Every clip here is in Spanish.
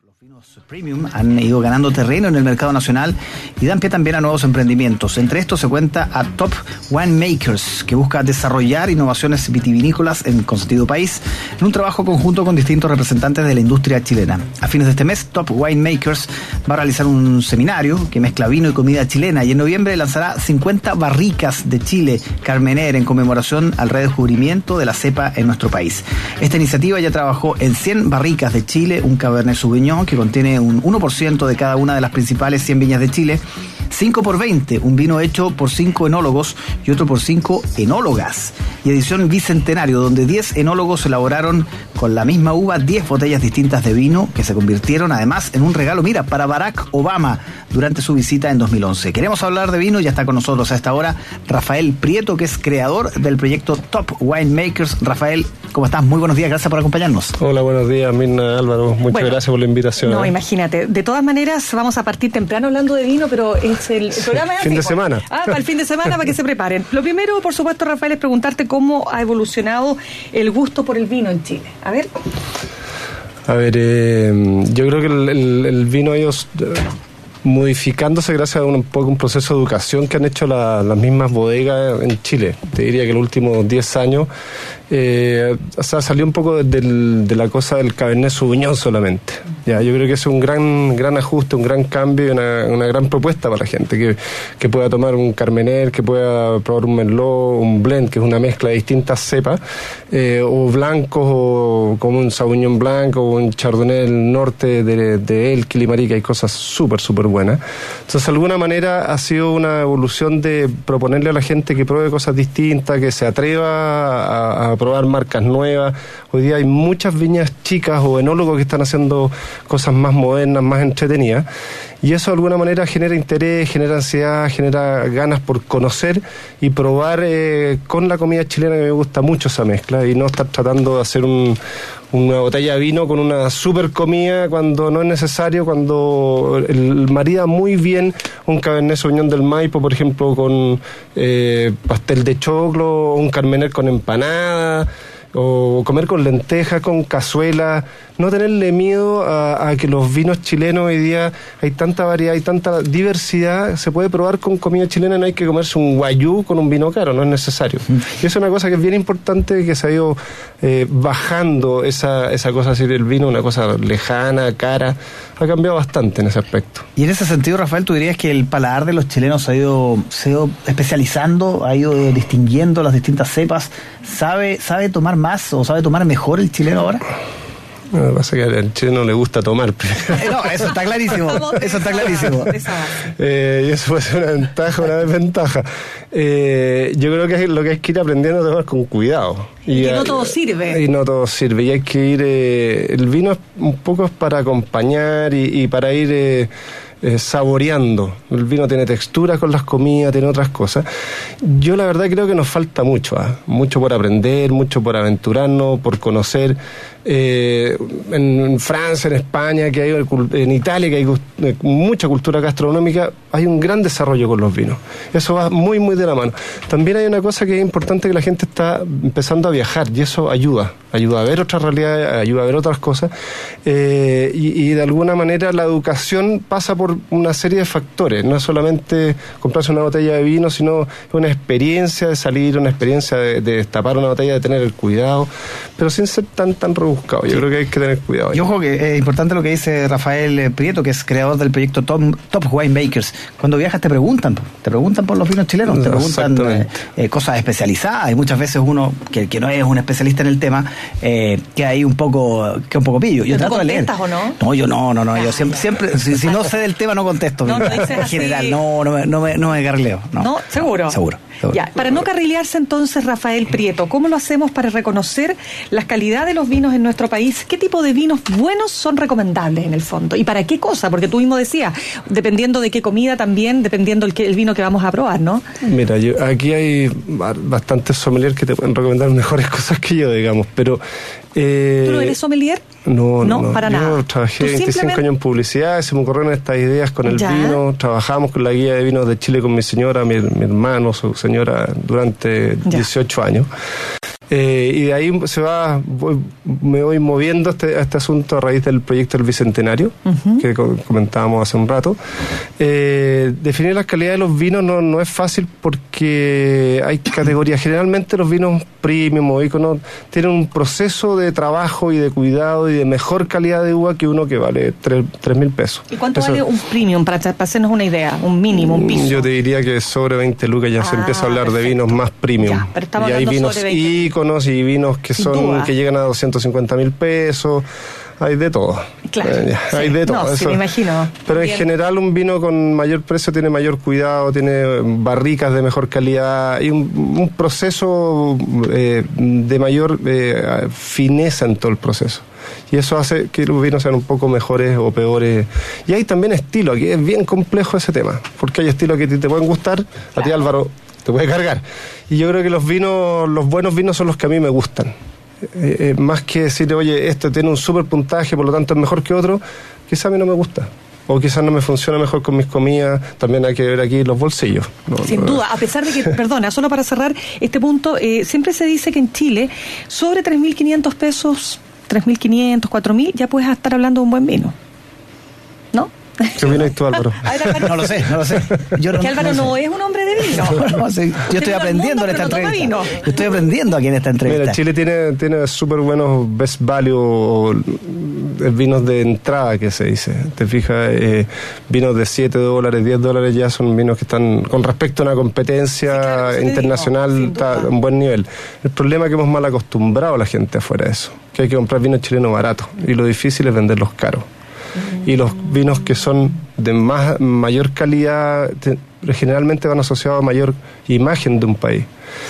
Los vinos premium han ido ganando terreno en el mercado nacional y dan pie también a nuevos emprendimientos. Entre estos se cuenta a Top Winemakers, que busca desarrollar innovaciones vitivinícolas con sentido país, en un trabajo conjunto con distintos representantes de la industria chilena. A fines de este mes, Top Winemakers va a realizar un seminario que mezcla vino y comida chilena, y en noviembre lanzará 50 barricas de Chile Carmener en conmemoración al redescubrimiento de la cepa en nuestro país. Esta iniciativa ya trabajó en 100 barricas de Chile, un Cabernet Sauvignon que contiene un 1% de cada una de las principales 100 viñas de Chile, 5x20, un vino hecho por 5 enólogos y otro por 5 enólogas, y edición bicentenario, donde 10 enólogos elaboraron con la misma uva 10 botellas distintas de vino que se convirtieron además en un regalo, mira, para Barack Obama durante su visita en 2011. Queremos hablar de vino y ya está con nosotros a esta hora Rafael Prieto, que es creador del proyecto Top Winemakers. Rafael, ¿cómo estás? Muy buenos días, gracias por acompañarnos. Hola, buenos días, Mirna, Álvaro, muchas gracias por la invitación. No, imagínate, de todas maneras vamos a partir temprano hablando de vino, pero es el programa fin de semana. Para el fin de semana, para que se preparen. Lo primero, por supuesto, Rafael, es preguntarte cómo ha evolucionado el gusto por el vino en Chile. A ver, yo creo que el vino ha ido modificándose gracias a un proceso de educación que han hecho las mismas bodegas en Chile. Te diría que en los últimos 10 años salió un poco de la cosa del Cabernet Sauvignon solamente. Ya, yo creo que es un gran ajuste, un gran cambio y una gran propuesta para la gente, que pueda tomar un Carmener, que pueda probar un Merlot, un blend, que es una mezcla de distintas cepas, o blancos, o como un Sauvignon Blanc, o un Chardonnay del norte de Elqui, Limarí, hay cosas súper buenas. Entonces, de alguna manera ha sido una evolución de proponerle a la gente que pruebe cosas distintas, que se atreva a probar marcas nuevas. Hoy día hay muchas viñas chicas o enólogos que están haciendo cosas más modernas, más entretenidas, y eso de alguna manera genera interés, genera ansiedad, genera ganas por conocer y probar con la comida chilena, que me gusta mucho esa mezcla, y no estar tratando de hacer una botella de vino con una super comida cuando no es necesario, cuando el marida muy bien un Cabernet Sauvignon del Maipo, por ejemplo, con pastel de choclo, un Carmener con empanada, o comer con lentejas, con cazuela. No tenerle miedo a que los vinos chilenos hoy día hay tanta variedad, hay tanta diversidad, se puede probar con comida chilena, no hay que comerse un guayú con un vino caro, no es necesario. Y es una cosa que es bien importante, que se ha ido bajando esa cosa, decir, el vino, una cosa lejana, cara, ha cambiado bastante en ese aspecto. Y en ese sentido, Rafael, ¿tú dirías que el paladar de los chilenos se ha ido especializando, ha ido distinguiendo las distintas cepas? ¿Sabe tomar más o sabe tomar mejor el chileno ahora? Lo que pasa es que al chileno le gusta tomar. No, eso está clarísimo. Eso está clarísimo. Y eso puede ser una ventaja, una desventaja. Yo creo que lo que hay que ir aprendiendo a tomar con cuidado. Y que no todo sirve. Y no todo sirve. Y hay que ir... el vino es un poco para acompañar y para ir... saboreando. El vino tiene textura con las comidas, tiene otras cosas. Yo la verdad creo que nos falta mucho, mucho por aprender, mucho por aventurarnos, por conocer. En Francia, en España, en Italia, que hay mucha cultura gastronómica, hay un gran desarrollo con los vinos. Eso va muy de la mano. También hay una cosa que es importante, que la gente está empezando a viajar, y eso ayuda a ver otras realidades, ayuda a ver otras cosas, y de alguna manera la educación pasa por una serie de factores. No es solamente comprarse una botella de vino, sino una experiencia de salir, una experiencia de destapar una botella, de tener el cuidado, pero sin ser tan rebuscado. Yo creo que hay que tener cuidado ahí. Y ojo que es importante lo que dice Rafael Prieto, que es creador del proyecto Top Winemakers. Cuando viajas te preguntan por los vinos chilenos, te preguntan cosas especializadas, y muchas veces uno que no es un especialista en el tema que hay un poco pillo. Yo trato de leer. ¿O no? No, yo no. Yo siempre si no sé del tema no contesto. No dices en así. general, no me carrileo. ¿No? ¿Seguro? Seguro. Ya, para no carrilearse entonces, Rafael Prieto, ¿cómo lo hacemos para reconocer la calidad de los vinos en nuestro país? ¿Qué tipo de vinos buenos son recomendables en el fondo? ¿Y para qué cosa? Porque tú mismo decías, dependiendo de qué comida también, dependiendo el vino que vamos a probar, ¿no? Mira, aquí hay bastantes sommeliers que te pueden recomendar mejores cosas que yo, digamos, pero... ¿Tú no eres sommelier? No, para yo nada. Yo trabajé 25 años en publicidad, se me ocurrieron estas ideas con el vino, trabajamos con la guía de vinos de Chile con mi señora, mi hermano, su señora, durante 18 años. Y de ahí me voy moviendo a este asunto a raíz del proyecto del Bicentenario, que comentábamos hace un rato. Definir la calidad de los vinos no es fácil porque hay categorías. Generalmente los vinos premium o íconos tienen un proceso de trabajo y de cuidado y de mejor calidad de uva que uno que vale 3.000 pesos. ¿Y cuánto vale un premium, para hacernos una idea? Un mínimo, un piso. Yo te diría que sobre 20 lucas ya se empieza a hablar de vinos más premium. Ya, pero estamos y hay vinos íconos y vinos que que llegan a 250.000 pesos. Hay de todo. Claro. Hay de todo. No, sí, me imagino. Pero en general un vino con mayor precio tiene mayor cuidado, tiene barricas de mejor calidad y un proceso de mayor fineza en todo el proceso. Y eso hace que los vinos sean un poco mejores o peores. Y hay también estilo, aquí es bien complejo ese tema, porque hay estilos que te pueden gustar, a ti Álvaro te puede cargar. Y yo creo que los buenos vinos son los que a mí me gustan. Más que decir, oye, esto tiene un súper puntaje, por lo tanto es mejor que otro, quizá a mí no me gusta. O quizás no me funciona mejor con mis comidas. También hay que ver aquí los bolsillos. Sin duda, a pesar de que, perdona, solo para cerrar este punto, siempre se dice que en Chile, sobre 3.500 pesos, 3.500, 4.000, ya puedes estar hablando de un buen vino. ¿No? ¿Qué opinas tú, Álvaro? No lo sé. Que Álvaro no es un hombre de vino. Yo estoy aprendiendo en esta entrevista. Yo estoy aprendiendo aquí en esta entrevista. Mira, Chile tiene súper buenos best value o vinos de entrada, que se dice. Te fijas, vinos de $7, $10 ya son vinos que están, con respecto a una competencia internacional, está a un buen nivel. El problema es que hemos mal acostumbrado a la gente afuera de eso, que hay que comprar vino chileno barato y lo difícil es venderlos caros. Y los vinos que son de mayor calidad generalmente van asociados a mayor imagen de un país.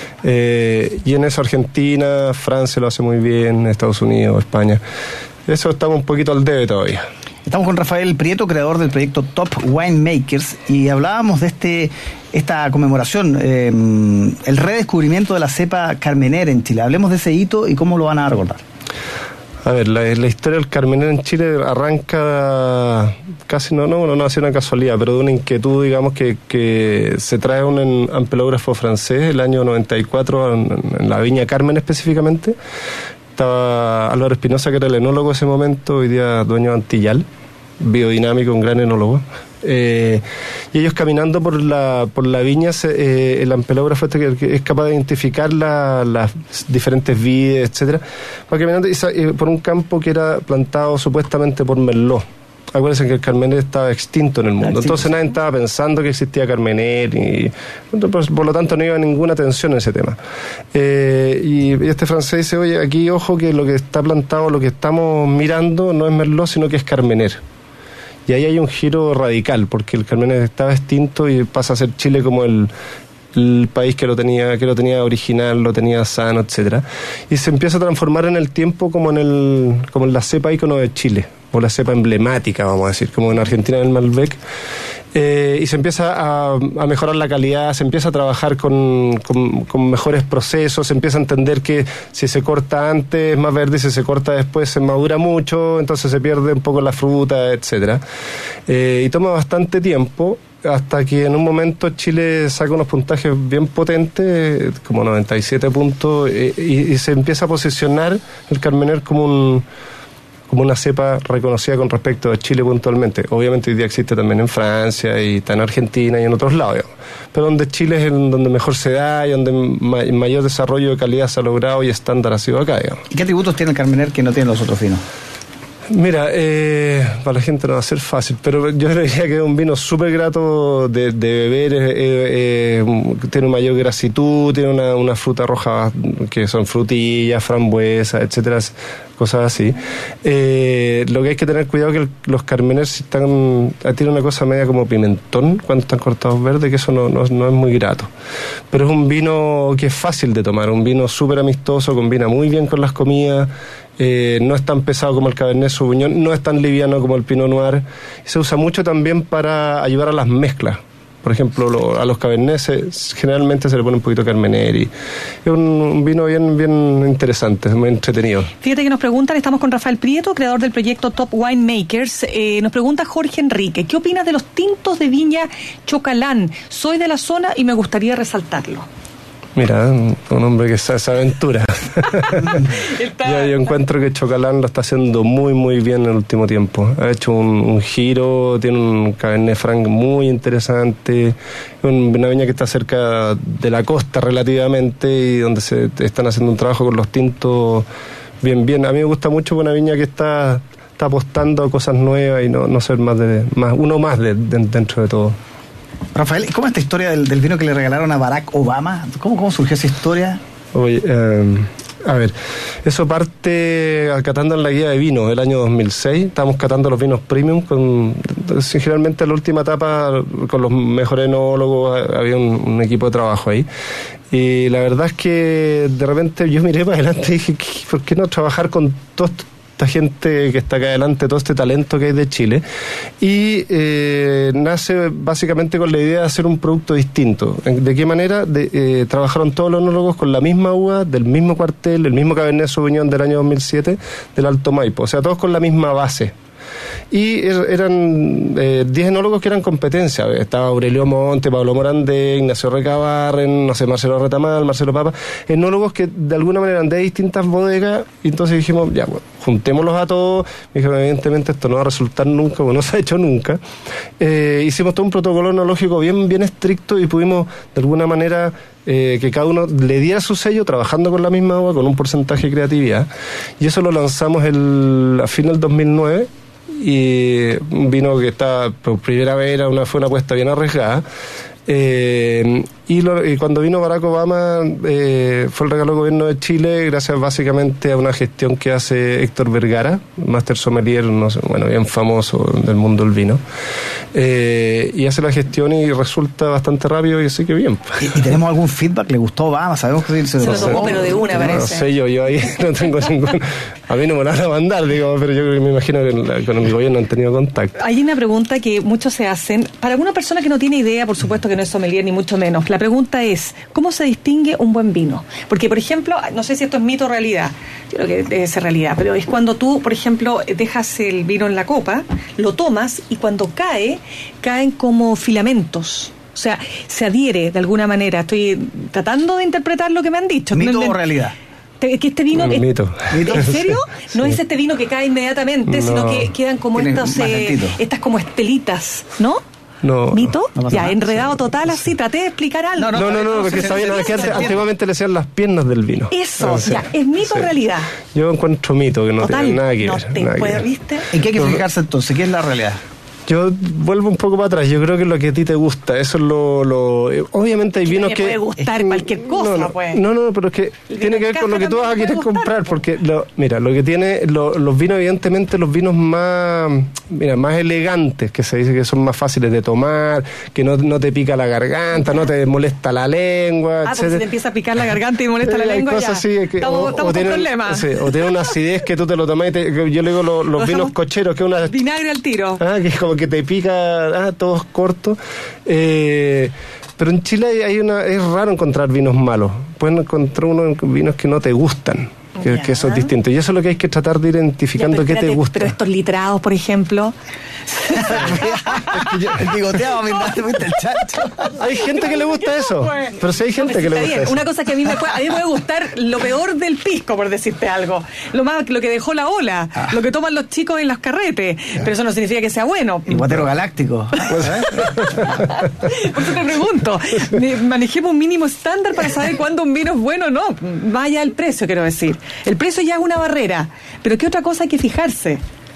Y en eso Argentina, Francia lo hace muy bien, Estados Unidos, España. Eso estamos un poquito al debe todavía. Estamos con Rafael Prieto, creador del proyecto Top Winemakers, y hablábamos de esta conmemoración, el redescubrimiento de la cepa Carmener en Chile. Hablemos de ese hito y cómo lo van a recordar. A ver, la historia del Carmener en Chile arranca casi, no ha sido una casualidad, pero de una inquietud, digamos, que se trae un ampelógrafo francés el año 94 en la viña Carmen específicamente. Estaba Álvaro Espinosa, que era el enólogo de ese momento, hoy día dueño de Antillal, biodinámico, un gran enólogo. Y ellos caminando por la viña, el ampelógrafo que es capaz de identificar las diferentes vides, etcétera, va caminando y por un campo que era plantado supuestamente por Merlot. Acuérdense que el Carmener estaba extinto en el mundo, entonces nadie estaba pensando que existía Carmener y por lo tanto no iba ninguna atención en ese tema. Y este francés dice, oye, aquí ojo que lo que está plantado, lo que estamos mirando no es Merlot, sino que es Carmener. Y ahí hay un giro radical, porque el Carmener estaba extinto y pasa a ser Chile como el país que lo tenía original, lo tenía sano, etcétera. Y se empieza a transformar en el tiempo como en la cepa ícono de Chile, o la cepa emblemática, vamos a decir, como en Argentina el Malbec. Y se empieza a mejorar la calidad, se empieza a trabajar con mejores procesos, se empieza a entender que si se corta antes es más verde, si se corta después se madura mucho, entonces se pierde un poco la fruta, etcétera. Y toma bastante tiempo, hasta que en un momento Chile saca unos puntajes bien potentes, como 97 puntos, y se empieza a posicionar el Carmener como una cepa reconocida con respecto a Chile puntualmente. Obviamente hoy día existe también en Francia y está en Argentina y en otros lados, digamos. Pero donde Chile es donde mejor se da y donde mayor desarrollo de calidad se ha logrado y estándar ha sido acá, digamos. ¿Y qué atributos tiene el Carmener que no tienen los otros vinos? Mira, para la gente no va a ser fácil, pero yo diría que es un vino súper grato de beber, tiene mayor grasitud, tiene una fruta roja que son frutillas, frambuesas, etcétera, cosas así. Lo que hay que tener cuidado es que los Carmeners tienen una cosa media como pimentón cuando están cortados verdes, que eso no es muy grato. Pero es un vino que es fácil de tomar, un vino súper amistoso, combina muy bien con las comidas. No es tan pesado como el Cabernet Sauvignon, no es tan liviano como el Pinot Noir. Se usa mucho también para ayudar a las mezclas. Por ejemplo, a los Cabernet generalmente se le pone un poquito de Carmener y es un vino bien interesante, muy entretenido. Fíjate que nos preguntan, estamos con Rafael Prieto, creador del proyecto Top Winemakers. Nos pregunta Jorge Enrique, ¿qué opinas de los tintos de viña Chocalán? Soy de la zona y me gustaría resaltarlo. Mira, un hombre que se aventura. Yo encuentro que Chocalán lo está haciendo muy, muy bien en el último tiempo. Ha hecho un giro, tiene un Cabernet Franc muy interesante, una viña que está cerca de la costa relativamente y donde se están haciendo un trabajo con los tintos bien. A mí me gusta mucho una viña que está apostando a cosas nuevas y no ser uno más dentro de todo. Rafael, ¿cómo es esta historia del vino que le regalaron a Barack Obama? ¿Cómo surgió esa historia? Oye, a ver, eso parte catando en la guía de vino el año 2006. Estábamos catando los vinos premium generalmente en la última etapa con los mejores enólogos, había un equipo de trabajo ahí. Y la verdad es que de repente yo miré para adelante y dije, ¿por qué no trabajar con todo esto? Gente que está acá adelante, todo este talento que hay de Chile, y nace básicamente con la idea de hacer un producto distinto. ¿De qué manera? Trabajaron todos los enólogos con la misma uva, del mismo cuartel, el mismo Cabernet Sauvignon del año 2007, del Alto Maipo, o sea, todos con la misma base. Y eran 10 enólogos que eran competencia. Estaba Aurelio Monte, Pablo Morandé, Ignacio Recabarren, Marcelo Retamal, Marcelo Papa, enólogos que de alguna manera eran de distintas bodegas, y entonces dijimos, ya, bueno, juntémoslos a todos. Me dijeron, evidentemente esto no va a resultar nunca, porque no se ha hecho nunca. Hicimos todo un protocolo enológico bien estricto y pudimos de alguna manera que cada uno le diera su sello trabajando con la misma uva, con un porcentaje de creatividad, y eso lo lanzamos a fin del 2009. Y un vino que está por primera vez fue una apuesta bien arriesgada. Y cuando vino Barack Obama fue el regalo del gobierno de Chile, gracias básicamente a una gestión que hace Héctor Vergara, Master Sommelier, bien famoso del mundo del vino, y hace la gestión y resulta bastante rápido, y así que bien. ¿Y tenemos algún feedback? ¿Le gustó Obama? ¿Sabemos que se lo tomó, pero de una parece? No sé, yo ahí no tengo ningún... A mí no me lo van a mandar, pero yo me imagino que con el gobierno han tenido contacto. Hay una pregunta que muchos se hacen, para una persona que no tiene idea, por supuesto que no es sommelier ni mucho menos. La pregunta es, ¿cómo se distingue un buen vino? Porque, por ejemplo, no sé si esto es mito o realidad, yo creo que debe ser realidad, pero es cuando tú, por ejemplo, dejas el vino en la copa, lo tomas y cuando caen como filamentos. O sea, se adhiere de alguna manera. Estoy tratando de interpretar lo que me han dicho. ¿Mito o realidad? Que este vino mito. ¿En serio? No es este vino que cae inmediatamente, sino que quedan como estas como estelitas, ¿no? No. ¿Mito? No ya, enredado total así, traté de explicar algo. No, porque está bien, antiguamente le decían las piernas del vino. Eso, ya, ¿es mito o realidad? Yo encuentro mito, que no tiene nada que ver. ¿Viste? ¿En qué hay que fijarse entonces? ¿Qué es la realidad? Yo vuelvo un poco para atrás. Yo creo que lo que a ti te gusta, eso es lo obviamente hay vinos que... puede gustar cualquier cosa, pues. No, pero es que tiene que ver con lo que tú vas a querer comprar, porque mira, lo que tiene los vinos, evidentemente los vinos más elegantes, que se dice que son más fáciles de tomar, que no te pica la garganta, no te molesta la lengua, porque si te empieza a picar la garganta y molesta la lengua, cosas así, estamos con problemas. Sí, o tiene una acidez que tú te lo tomás y yo le digo los vinos cocheros, que es una... Vinagre al tiro. Que es como que te pica, todos cortos. Pero en Chile es raro encontrar vinos malos. Pueden encontrar vinos que no te gustan, que eso es distinto. Y eso es lo que hay que tratar de ir identificando, qué te gusta. Pero estos litrados, por ejemplo... El bigoteado, el chancho. Hay gente que le gusta eso. Pero sí hay gente que le gusta eso. Una cosa que a mí me puede gustar, lo peor del pisco, por decirte algo. Lo que dejó la ola, lo que toman los chicos en los carretes. Pero eso no significa que sea bueno. El guatero galáctico. Por eso te pregunto. Manejemos un mínimo estándar para saber cuándo un vino es bueno o no. Vaya el precio, quiero decir. El precio ya es una barrera. Pero ¿qué otra cosa hay que fijarse?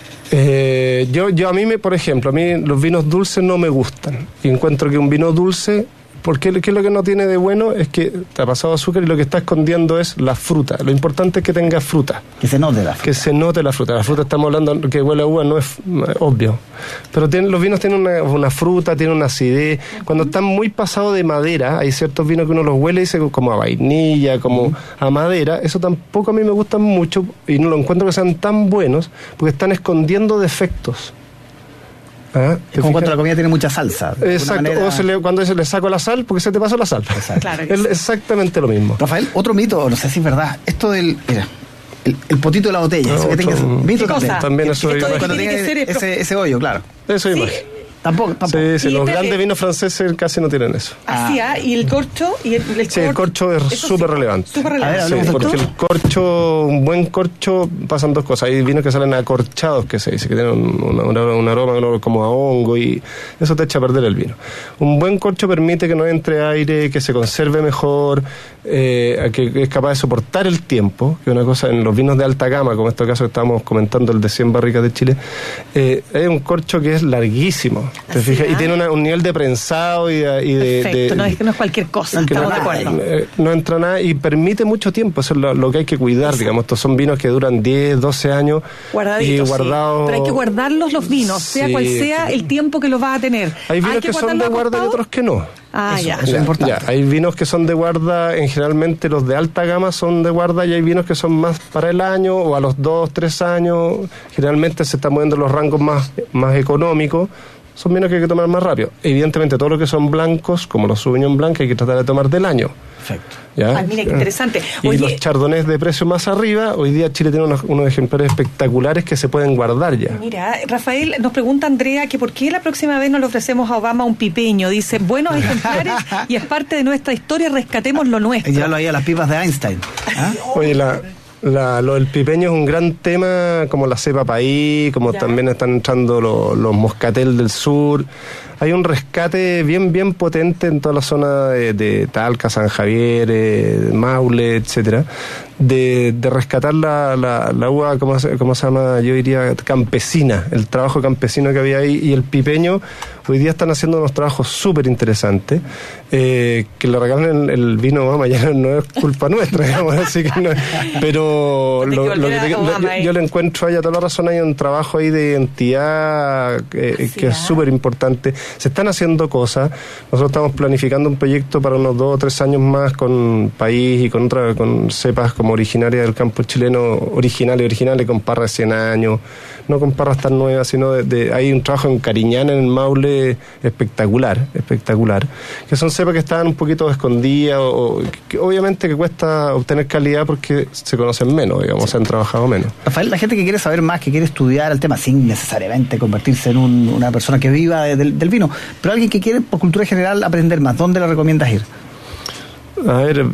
Por ejemplo, a mí los vinos dulces no me gustan. Y encuentro que un vino dulce, porque ¿qué es lo que no tiene de bueno? Es que te ha pasado azúcar y lo que está escondiendo es la fruta. Lo importante es que tenga fruta. Que se note la fruta. Que se note la fruta. La fruta, estamos hablando que huele a uva, no es obvio. Pero los vinos tienen una fruta, tienen una acidez. Cuando están muy pasados de madera, hay ciertos vinos que uno los huele y dice como a vainilla, como a madera. Eso tampoco a mí me gusta mucho y no lo encuentro que sean tan buenos porque están escondiendo defectos. Es como cuando la comida tiene mucha salsa. Exacto, cuando se le saco la sal, porque se te pasó la sal. Claro es exactamente lo mismo. Rafael, otro mito, no sé si es verdad, esto del... Mira, el potito de la botella, eso que tenga... Mito también eso cuando tenga ese hoyo, claro. Eso es imagen. Tampoco. Sí, los grandes vinos franceses casi no tienen eso. Así, ¿y el corcho? Sí, el corcho es súper relevante. Súper relevante. Sí, porque el corcho, un buen corcho, pasan dos cosas. Hay vinos que salen acorchados, que se dice, que tienen un aroma como a hongo, y eso te echa a perder el vino. Un buen corcho permite que no entre aire, que se conserve mejor, que es capaz de soportar el tiempo, que es una cosa en los vinos de alta gama, como en este caso que estábamos comentando, el de 100 barricas de Chile, hay un corcho que es larguísimo, ¿te fijas? Y tiene un nivel de prensado y de perfecto, no es cualquier cosa, estamos de acuerdo. No entra nada y permite mucho tiempo, eso es lo que hay que cuidar. Exacto. Digamos, estos son vinos que duran 10, 12 años guardaditos, y guardados. Sí. Pero hay que guardarlos los vinos, sea cual sea el tiempo que los vas a tener. Hay vinos que son de guarda y otros que no. Eso es importante. Hay vinos que son de guarda, generalmente los de alta gama son de guarda, y hay vinos que son más para el año o a los 2, 3 años. Generalmente se están moviendo los rangos más económicos. Son vinos que hay que tomar más rápido. Evidentemente, todo lo que son blancos, como los Sauvignon Blanc, hay que tratar de tomar del año. Perfecto. ¿Ya? Mira, qué interesante. Y los chardonnays de precio más arriba, hoy día Chile tiene unos ejemplares espectaculares que se pueden guardar ya. Mira, Rafael, nos pregunta Andrea que por qué la próxima vez no le ofrecemos a Obama un pipeño. Dice, buenos ejemplares y es parte de nuestra historia, rescatemos lo nuestro. Ya lo había las pipas de Einstein. Oye, lo del pipeño es un gran tema, como la cepa país, como también están entrando los moscatel del sur. Hay un rescate bien potente en toda la zona de Talca, San Javier, Maule, etcétera, de rescatar la uva, ¿cómo se llama? Yo diría campesina, el trabajo campesino que había ahí, y el pipeño. Hoy día están haciendo unos trabajos súper interesantes, que le regalen el vino a Obama ya no es culpa nuestra, digamos, así que no, pero yo le encuentro ahí a toda la razón, hay un trabajo ahí de identidad que es súper importante. Se están haciendo cosas. Nosotros estamos planificando un proyecto para unos 2 o 3 años más con país y con cepas como originarias del campo chileno, originales, con parras de 100 años, no con parras tan nuevas, sino hay un trabajo en Cariñana, en el Maule, espectacular, que son cepas que estaban un poquito escondidas, o que obviamente que cuesta obtener calidad porque se conocen menos, digamos, se han trabajado menos. Rafael, la gente que quiere saber más, que quiere estudiar el tema sin necesariamente convertirse en una persona que viva del vino, pero alguien que quiere por cultura general aprender más, ¿dónde le recomiendas ir? A ver,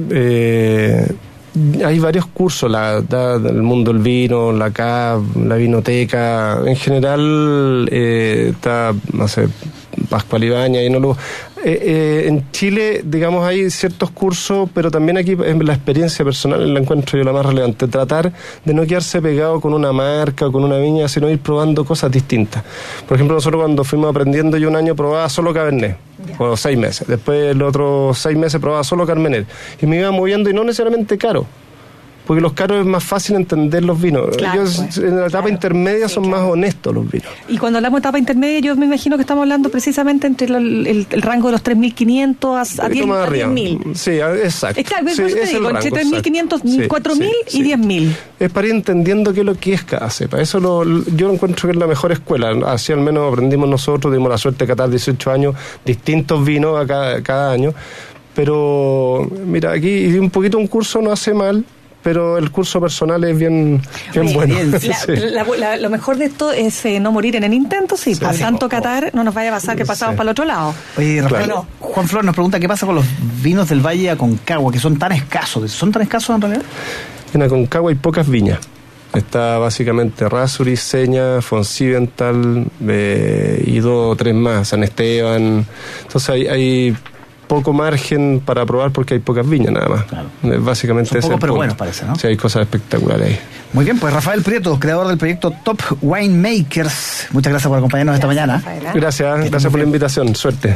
hay varios cursos, del mundo del vino, la CAV, la vinoteca, en general está, no sé, Pascual Ibañez, y no lo... en Chile, digamos, hay ciertos cursos, pero también aquí la experiencia personal la encuentro yo la más relevante, tratar de no quedarse pegado con una marca o con una viña, sino ir probando cosas distintas. Por ejemplo, nosotros cuando fuimos aprendiendo, yo un año probaba solo Cabernet, o 6 meses, después los otros 6 meses probaba solo Carmener, y me iba moviendo, y no necesariamente caro, porque los caros es más fácil entender los vinos. Claro, en la etapa intermedia son más honestos los vinos. Y cuando hablamos de etapa intermedia, yo me imagino que estamos hablando precisamente entre el rango de los 3.500 a 10.000. Sí, exacto. Claro, sí, eso te digo, entre 3.500, 4.000 y 10.000. Es para ir entendiendo qué es lo que es cada cepa. Eso yo encuentro que es la mejor escuela. Así al menos aprendimos nosotros, tuvimos la suerte de catar 18 años, distintos vinos cada año. Pero, mira, aquí un poquito un curso no hace mal, pero el curso personal es bien bueno. Lo mejor de esto es no morir en el intento, para tanto catar no nos vaya a pasar que pasamos para el otro lado. Oye, Rafael, Juan Flor nos pregunta qué pasa con los vinos del Valle Aconcagua, que son tan escasos. ¿Son tan escasos en realidad? En Aconcagua hay pocas viñas. Está básicamente Rasuri, Seña, Foncidental y 2 o 3 más, San Esteban. Entonces hay poco margen para probar porque hay pocas viñas nada más. Claro. Básicamente son pocos pero buenos, parece, ¿no? Sí, hay cosas espectaculares ahí. Muy bien, pues Rafael Prieto, creador del proyecto Top Winemakers. Muchas gracias por acompañarnos esta mañana. Gracias por la invitación. Suerte.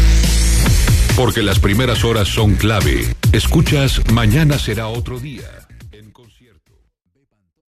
Porque las primeras horas son clave. Escuchas Mañana será otro día.